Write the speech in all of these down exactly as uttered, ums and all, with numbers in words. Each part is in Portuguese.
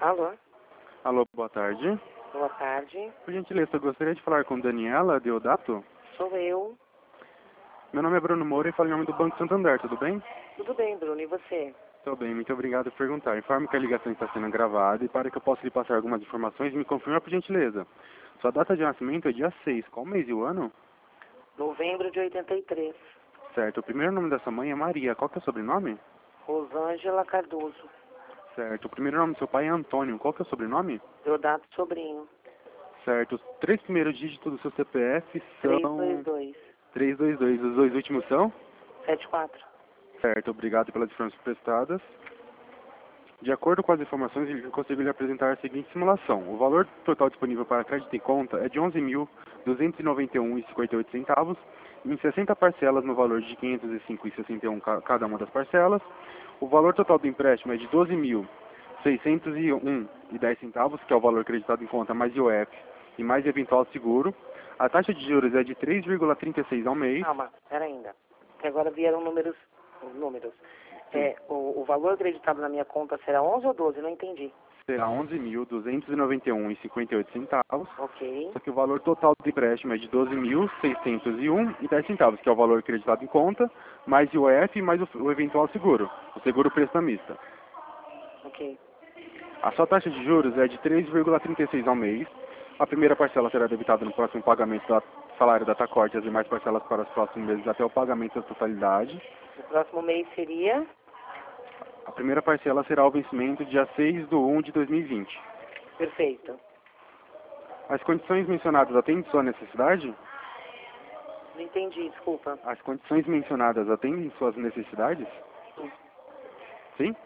Alô? Alô, boa tarde. Boa tarde. Por gentileza, eu gostaria de falar com Daniela Deodato. Sou eu. Meu nome é Bruno Moura e falo em nome do Banco Santander, tudo bem? Tudo bem, Bruno, e você? Tudo bem, muito obrigado por perguntar. Informo que a ligação está sendo gravada e para que eu possa lhe passar algumas informações, me confirma por gentileza. Sua data de nascimento é dia seis, qual mês e o ano? Novembro de oitenta e três. Certo, o primeiro nome da sua mãe é Maria, qual que é o sobrenome? Rosângela Cardoso. Certo, o primeiro nome do seu pai é Antônio, qual que é o sobrenome? Deodato Sobrinho. Certo, os três primeiros dígitos do seu C P F são... trezentos e vinte e dois. trezentos e vinte e dois, os dois últimos são? setenta e quatro. Certo, obrigado pelas informações prestadas. De acordo com as informações, eu consigo lhe apresentar a seguinte simulação. O valor total disponível para crédito em conta é de onze mil duzentos e noventa e um reais e cinquenta e oito centavos, em sessenta parcelas no valor de quinhentos e cinco reais e sessenta e um centavos cada uma das parcelas. O valor total do empréstimo é de doze mil seiscentos e um reais e dez centavos, que é o valor acreditado em conta mais I O F e mais eventual seguro. A taxa de juros é de três vírgula trinta e seis ao mês. Calma, pera ainda. Que agora vieram números. números. É, o, o valor acreditado na minha conta será onze ou doze? Não entendi. Será onze mil duzentos e noventa e um reais e cinquenta e oito centavos. Ok. Só que o valor total do empréstimo é de doze mil seiscentos e um reais e dez centavos, que é o valor acreditado em conta, mais I O F e mais o, o eventual seguro, o seguro prestamista. Ok. A sua taxa de juros é de três vírgula trinta e seis ao mês. A primeira parcela será debitada no próximo pagamento do salário da Tacorte e as demais parcelas para os próximos meses até o pagamento da totalidade. O próximo mês seria? A primeira parcela será o vencimento dia seis de um de dois mil e vinte. Perfeito. As condições mencionadas atendem sua necessidade? Não entendi, desculpa. As condições mencionadas atendem suas necessidades? Sim?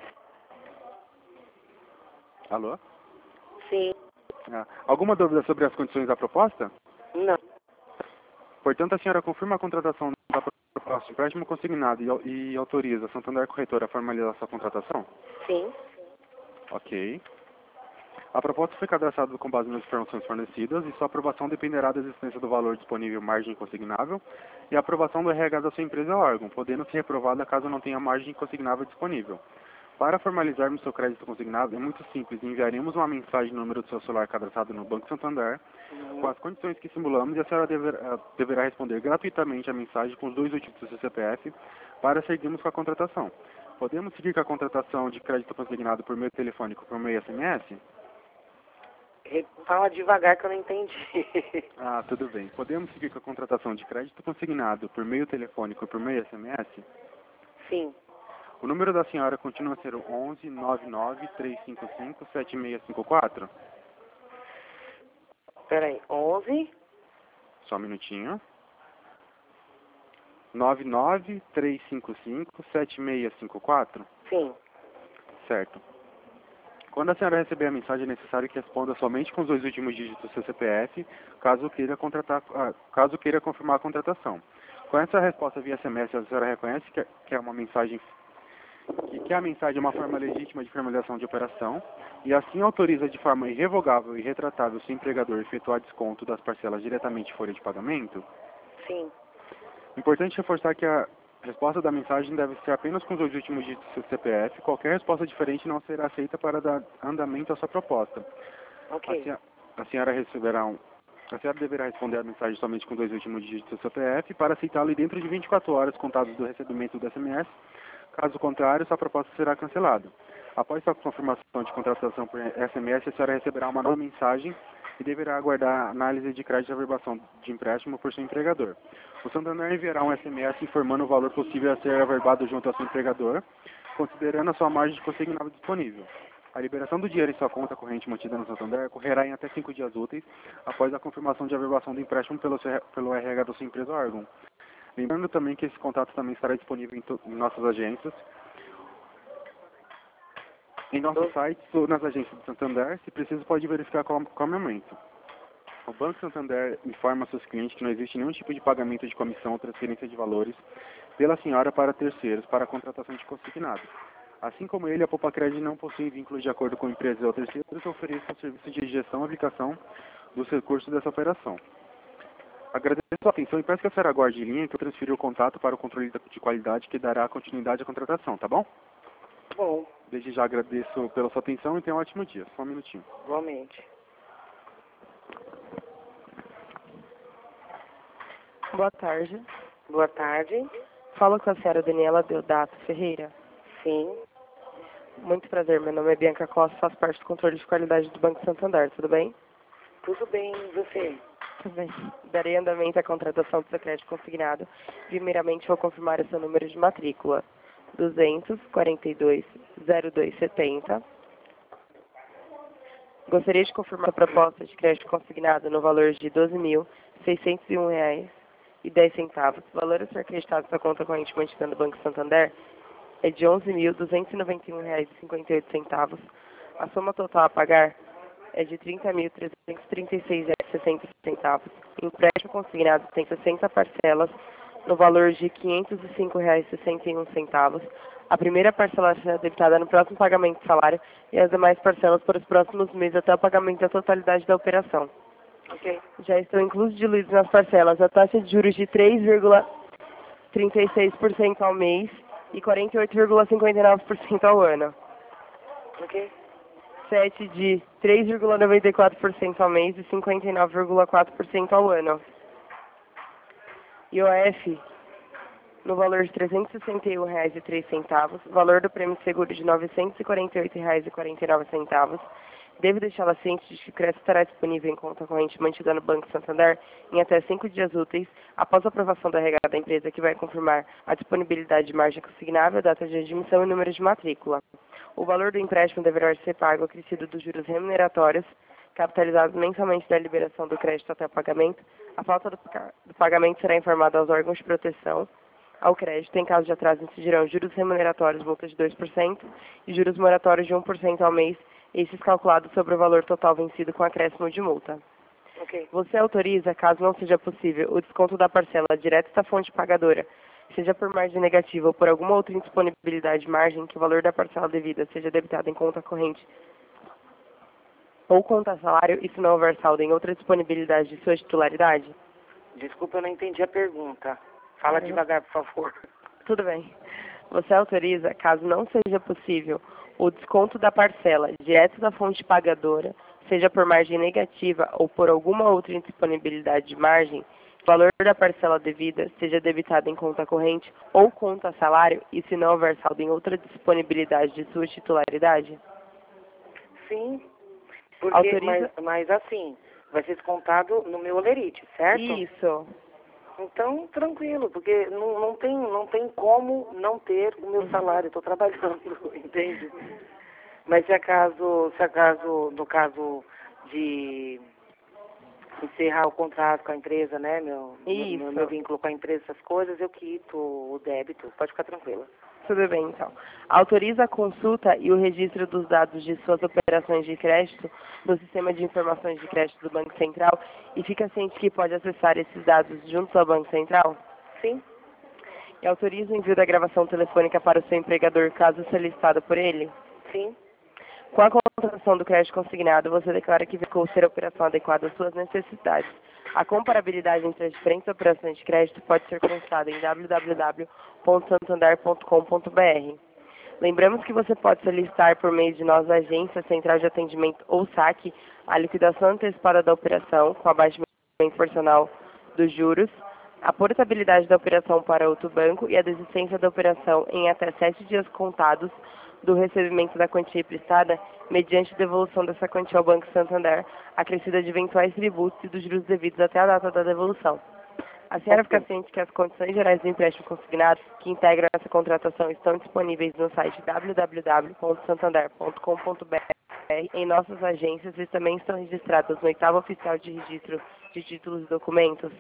Alô? Sim. Ah, alguma dúvida sobre as condições da proposta? Não. Portanto, a senhora confirma a contratação da proposta de empréstimo consignado e, au- e autoriza a Santander Corretora a formalizar sua contratação? Sim. Ok. A proposta foi cadastrada com base nas informações fornecidas e sua aprovação dependerá da existência do valor disponível margem consignável e a aprovação do R H da sua empresa ou órgão, podendo ser reprovada caso não tenha margem consignável disponível. Para formalizarmos seu crédito consignado, é muito simples. Enviaremos uma mensagem no número do seu celular cadastrado no Banco Santander, Uhum. com as condições que simulamos, e a senhora deverá, deverá responder gratuitamente a mensagem com os dois últimos do seu C P F para seguirmos com a contratação. Podemos seguir com a contratação de crédito consignado por meio telefônico por meio S M S? Re- Fala devagar que eu não entendi. Ah, tudo bem. Podemos seguir com a contratação de crédito consignado por meio telefônico por meio S M S? Sim. O número da senhora continua a ser o onze nove nove três cinco cinco sete seis cinco quatro? Peraí, onze? Só um minutinho. nove nove três cinco cinco sete seis cinco quatro? Sim. Certo. Quando a senhora receber a mensagem, é necessário que responda somente com os dois últimos dígitos do seu C P F, caso queira, contratar, ah, caso queira confirmar a contratação. Com essa resposta via S M S, a senhora reconhece que é- que é uma mensagem que, que a mensagem é uma forma legítima de formalização de operação e assim autoriza de forma irrevogável e retratável o seu empregador a efetuar desconto das parcelas diretamente em folha de pagamento? Sim. Importante reforçar que a resposta da mensagem deve ser apenas com os dois últimos dígitos do seu C P F. Qualquer resposta diferente não será aceita para dar andamento à sua proposta. A, Ok. senha- a senhora receberá um... A senhora deverá responder a mensagem somente com os dois últimos dígitos do seu C P F para aceitá-lo dentro de vinte e quatro horas contados do recebimento do S M S. Caso contrário, sua proposta será cancelada. Após sua confirmação de contratação por S M S, a senhora receberá uma nova mensagem e deverá aguardar a análise de crédito e averbação de empréstimo por seu empregador. O Santander enviará um S M S informando o valor possível a ser averbado junto ao seu empregador, considerando a sua margem de consignável disponível. A liberação do dinheiro em sua conta corrente mantida no Santander ocorrerá em até cinco dias úteis após a confirmação de averbação do empréstimo pelo, seu, pelo R H da sua empresa ou órgão. Lembrando também que esse contato também estará disponível em, to- em nossas agências, em nossos sites ou nas agências do Santander. Se preciso, pode verificar qual, qual é o momento. O Banco Santander informa seus clientes que não existe nenhum tipo de pagamento de comissão ou transferência de valores pela senhora para terceiros para a contratação de consignado. Assim como ele, a Poupa Crédito não possui vínculos de acordo com empresas ou terceiros que ofereçam o serviço de gestão e aplicação dos recursos dessa operação. Agradeço a sua atenção e peço que a senhora aguarde em linha que eu transferi o contato para o controle de qualidade que dará continuidade à contratação, tá bom? Bom. Desde já agradeço pela sua atenção e tenha um ótimo dia. Só um minutinho. Igualmente. Boa tarde. Boa tarde. Falo com a senhora Daniela Deodato Ferreira. Sim. Muito prazer, meu nome é Bianca Costa, faço parte do controle de qualidade do Banco Santander, tudo bem? Tudo bem, e você? Tudo bem. Darei andamento à contratação do seu crédito consignado. Primeiramente, vou confirmar o seu número de matrícula. duzentos, quarenta e dois, zero dois setenta. Gostaria de confirmar a proposta de crédito consignado no valor de doze mil, seiscentos e um reais e dez centavos. O valor a ser acreditado na conta corrente mantida no Banco Santander é de onze mil, duzentos e noventa e um reais e cinquenta e oito centavos. A soma total a pagar é de trinta mil, trezentos e trinta e seis reais e sessenta centavos. O empréstimo consignado tem sessenta parcelas no valor de quinhentos e cinco reais e sessenta e um centavos. A primeira parcela será debitada no próximo pagamento do salário e as demais parcelas para os próximos meses até o pagamento da totalidade da operação. Ok. Já estão inclusos diluídos nas parcelas a taxa de juros de três vírgula trinta e seis por cento ao mês e quarenta e oito vírgula cinquenta e nove por cento ao ano. Ok. sete de três vírgula noventa e quatro por cento ao mês e cinquenta e nove vírgula quatro por cento ao ano. I O F no valor de trezentos e sessenta e um reais e três centavos, valor do prêmio de seguro de novecentos e quarenta e oito reais e quarenta e nove centavos. Devo deixá-la ciente de que o crédito estará disponível em conta corrente mantida no Banco Santander em até cinco dias úteis após a aprovação da regata da empresa, que vai confirmar a disponibilidade de margem consignável, data de admissão e número de matrícula. O valor do empréstimo deverá ser pago acrescido dos juros remuneratórios, capitalizados mensalmente da liberação do crédito até o pagamento. A falta do, do pagamento será informada aos órgãos de proteção ao crédito. Em caso de atraso, incidirão juros remuneratórios multa de dois por cento e juros moratórios de um por cento ao mês, esses calculados sobre o valor total vencido com acréscimo de multa. Ok. Você autoriza, caso não seja possível, o desconto da parcela direto da fonte pagadora, seja por margem negativa ou por alguma outra indisponibilidade de margem, que o valor da parcela devida seja debitado em conta corrente ou conta salário, e se não houver saldo em outra disponibilidade de sua titularidade? Desculpa, eu não entendi a pergunta. Fala Uhum. devagar, por favor. Tudo bem. Você autoriza, caso não seja possível, o desconto da parcela direto da fonte pagadora, seja por margem negativa ou por alguma outra indisponibilidade de margem, o valor da parcela devida seja debitado em conta corrente ou conta salário, e se não houver saldo em outra disponibilidade de sua titularidade? Sim. Porque, Autoriza- mas, mas assim, vai ser descontado no meu olerite, certo? Isso. Então, tranquilo, porque não, não, tem, não tem como não ter o meu salário, estou trabalhando, entende? Mas se acaso, se acaso, no caso de encerrar o contrato com a empresa, né, meu, Isso. meu, meu vínculo com a empresa, essas coisas, eu quito o débito, pode ficar tranquila. Tudo bem, então. Autoriza a consulta e o registro dos dados de suas operações de crédito no Sistema de Informações de Crédito do Banco Central e fica ciente que pode acessar esses dados junto ao Banco Central? Sim, E autoriza o envio da gravação telefônica para o seu empregador, caso solicitado por ele? sim, Com a contratação do crédito consignado, você declara que verificou ser a operação adequada às suas necessidades. A comparabilidade entre as diferentes operações de crédito pode ser consultada em w w w ponto santander ponto com ponto b r. Lembramos que você pode solicitar por meio de nossa agência, central de atendimento ou saque, a liquidação antecipada da operação com abatimento proporcional dos juros, a portabilidade da operação para outro banco e a desistência da operação em até sete dias contados do recebimento da quantia prestada, mediante devolução dessa quantia ao Banco Santander, acrescida de eventuais tributos e dos juros devidos até a data da devolução. A senhora fica ciente que as condições gerais do empréstimo consignado que integram essa contratação estão disponíveis no site w w w ponto santander ponto com ponto b r, em nossas agências, e também estão registradas no oitavo oficial de registro de títulos e documentos?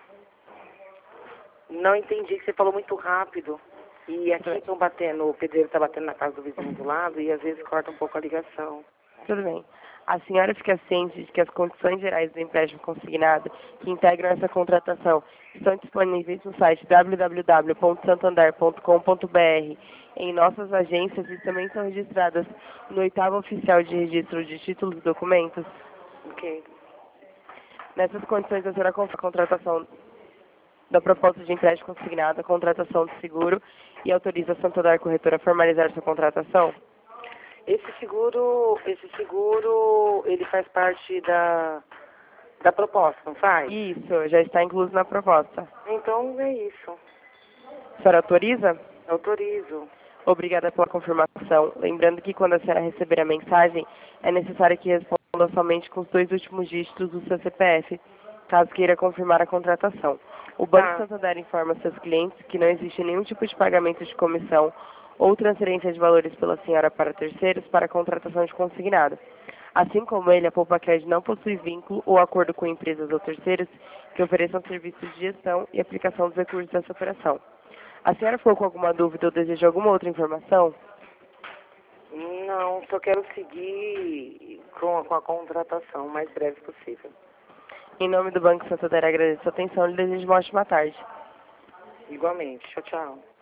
não entendi que você falou muito rápido. E aqui estão batendo, o pedreiro está batendo na casa do vizinho do lado e às vezes corta um pouco a ligação. Tudo bem. A senhora fica ciente de que as condições gerais do empréstimo consignado que integram essa contratação estão disponíveis no site w w w ponto santander ponto com ponto b r, em nossas agências, e também são registradas no oitavo oficial de registro de títulos e documentos? Ok. Nessas condições, a senhora confirma a contratação da proposta de empréstimo consignado, a contratação de seguro, e autoriza a Santander Corretora a formalizar sua contratação? Esse seguro, esse seguro, ele faz parte da, da proposta, não faz? Isso, já está incluso na proposta. Então é isso. A senhora autoriza? Autorizo. Obrigada pela confirmação. Lembrando que quando a senhora receber a mensagem, é necessário que responda somente com os dois últimos dígitos do seu C P F, caso queira confirmar a contratação. O Banco Tá. Santander informa seus clientes que não existe nenhum tipo de pagamento de comissão ou transferência de valores pela senhora para terceiros para a contratação de consignado. Assim como ele, a Poupa Crédito não possui vínculo ou acordo com empresas ou terceiros que ofereçam serviços de gestão e aplicação dos recursos dessa operação. A senhora ficou com alguma dúvida ou deseja alguma outra informação? Não, só quero seguir com a, com a contratação o mais breve possível. Em nome do Banco Santander, agradeço a atenção e lhe desejo uma ótima tarde. Igualmente. Tchau, tchau.